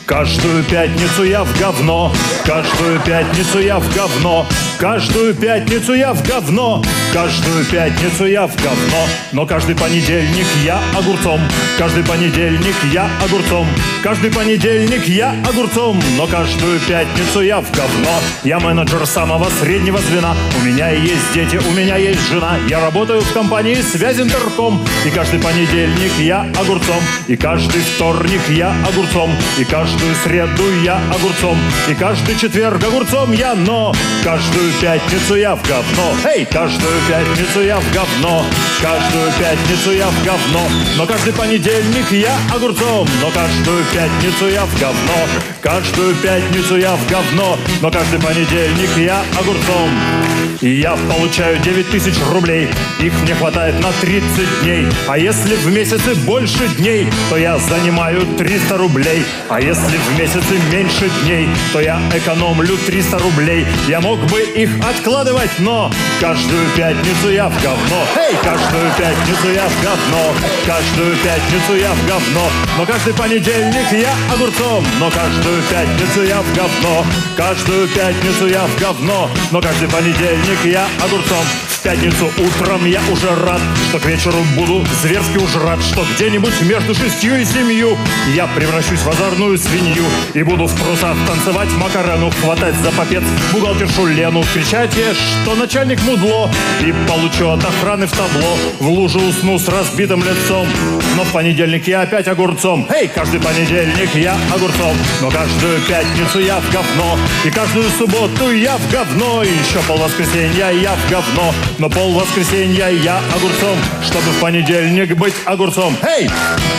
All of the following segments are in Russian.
Каждую пятницу я в говно, каждую пятницу я в говно, каждую пятницу я в говно, каждую пятницу я в говно. Но каждый понедельник я огурцом, каждый понедельник я огурцом, каждый понедельник я огурцом, но каждую пятницу я в говно. Я менеджер самого среднего звена, у меня есть дети, у меня есть жена, я работаю в компании Связинтерком, и каждый понедельник я огурцом, и каждый вторник я огурцом, и каждую среду я огурцом, и каждый четверг огурцом я, но каждую пятницу я в говно. Эй, каждую пятницу я в говно, каждую пятницу я в говно, но каждый понедельник я огурцом, но каждую пятницу я в говно, каждую пятницу я в говно, но каждый понедельник я огурцом. И я получаю 9000 рублей, их мне хватает на 30 дней, а если в месяце больше дней, то я занимаю 300 рублей, а если в месяце меньше дней, то я экономлю 300 рублей. Я мог бы их откладывать, но каждую пятницу я в говно. Эй, каждую пятницу я в говно, каждую пятницу я в говно, но каждый понедельник я огурцом, но каждую пятницу я в говно, каждую пятницу я в говно, но каждый понедельник я огурцом. В пятницу утром я уже рад, что к вечеру буду зверски уж рад, что где-нибудь между 6 и 7 я превращусь в озорную свинью и буду в трусах танцевать Макарену, хватать за попец бухгалтершу Лену, кричать ей, что начальник мудло, и получу от охраны в табло, в луже усну с разбитым лицом. Но в понедельник я опять огурцом. Эй, каждый понедельник я огурцом, но каждую пятницу я в говно, и каждую субботу я в говно, и еще полвоскресенья я в говно, но полвоскресенья я огурцом, чтобы в понедельник быть огурцом. Эй!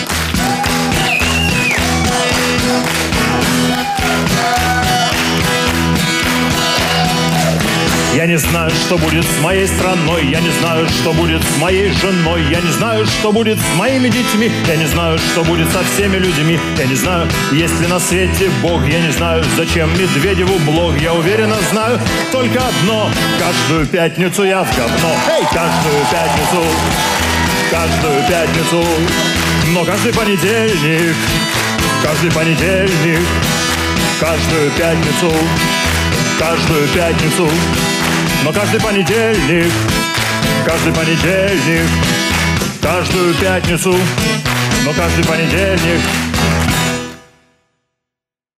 Я не знаю, что будет с моей страной, я не знаю, что будет с моей женой, я не знаю, что будет с моими детьми, я не знаю, что будет со всеми людьми, я не знаю, есть ли на свете Бог, я не знаю, зачем Медведеву блог, я уверенно знаю только одно: каждую пятницу я в говно. Эй, каждую пятницу, но каждый понедельник, каждую пятницу, но каждый понедельник, каждую пятницу, но каждый понедельник.